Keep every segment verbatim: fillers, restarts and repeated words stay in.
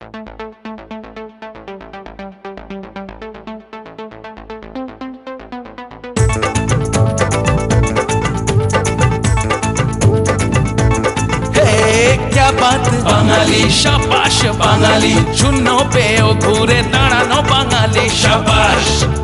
বাঙালি সাবাস বাঙালি শূন্য পেয়েও ঘুরে দাঁড়ানো বাঙালি সাবাস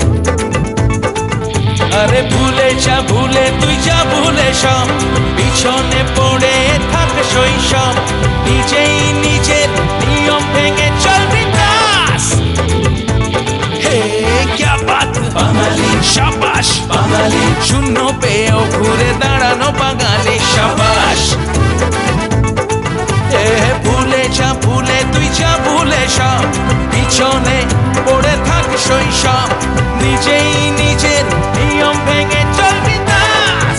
আরে ভুলে যা ভুলে তুই যা ভুলে সব পিছনে পড়ে থাক শৈশব নিজেই নিজের নিয়ম ভেঙে চলবি দাস হে ক্যা বাত বাঙালি সাবাস বাঙালি শূন্য পেয়েও ঘুরে দাঁড়ানো বাঙালি সাবাস ভুলে যা ভুলে তুই যা ভুলে সব পিছনে পড়ে থাক শৈশব নিজেই নিজের নিয়ম ভেঙে চলবি দাস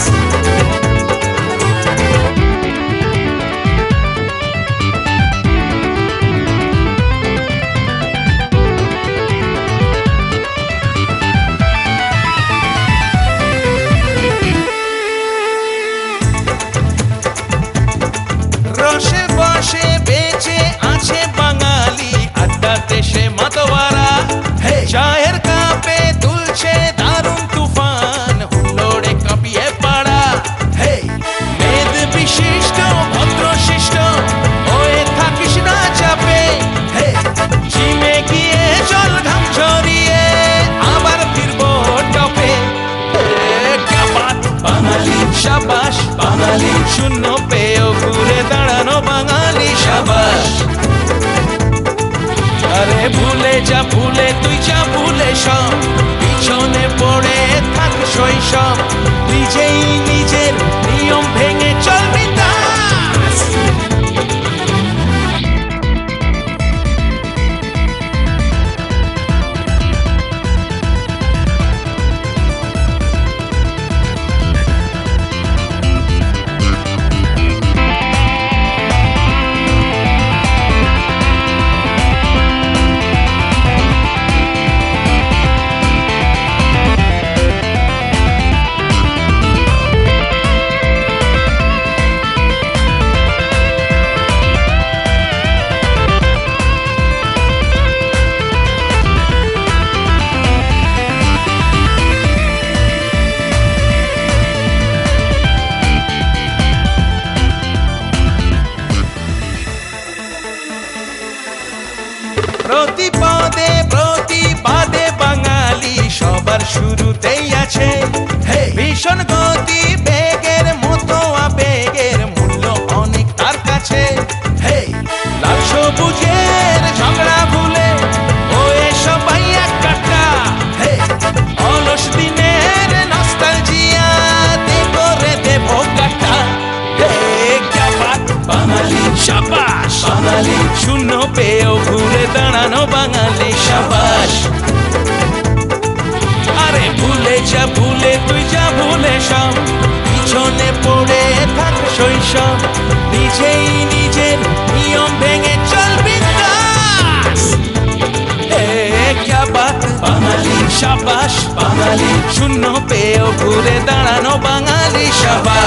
রসে বসে বেঁচে আছে বাঙালি আড্ডাতে সে মাতোয়ারা চায়ের কাপে তুলছে দারুণ তুফান হুল্লোড়ে কাঁপিয়ে পাড়া মেদ বিশিষ্ট ভদ্র শিষ্ট হয়ে থাকিস না চাপে জিমে গিয়ে জল ঘাম ঝরিয়ে আবার ফিরবো টপে বাঙালি সাবাস বাঙালি শূন্য পেয়েও ঘুরে দাঁড়ানো বাঙালি সাবাস আরে ভুলে যা ভুলে তুই যা ভুলে সব পিছনে পড়ে থাক শৈশব নিজেই নিজের নিয়ম ভেঙে চলবি দাস প্রতিপদে প্রতিবাদে বাঙালি সবার শুরুতেই আছে ভীষণ গতি বেগের মতো আবেগের মূল্য অনেক তার কাছে লাল সবুজের ঝগড়া ভুলে হয়ে সবাই এক কাটা অলস দিনের নস্টালজিয়া দে করে দেব কাটা বাঙালি সাবাস বাঙালি শূন্য পেয়েও ঘুরে দাঁড়ানো বাঙালি সাবাস আরে ভুলে যা ভুলে তুই যা ভুলে সব পিছনে পড়ে থাক শৈশব নিজেই নিজের নিয়ম ভেঙে চলবি দাস ক্যা বাত বাঙালি সাবাস বাঙালি শূন্য পেয়েও ঘুরে দাঁড়ানো বাঙালি সাবাস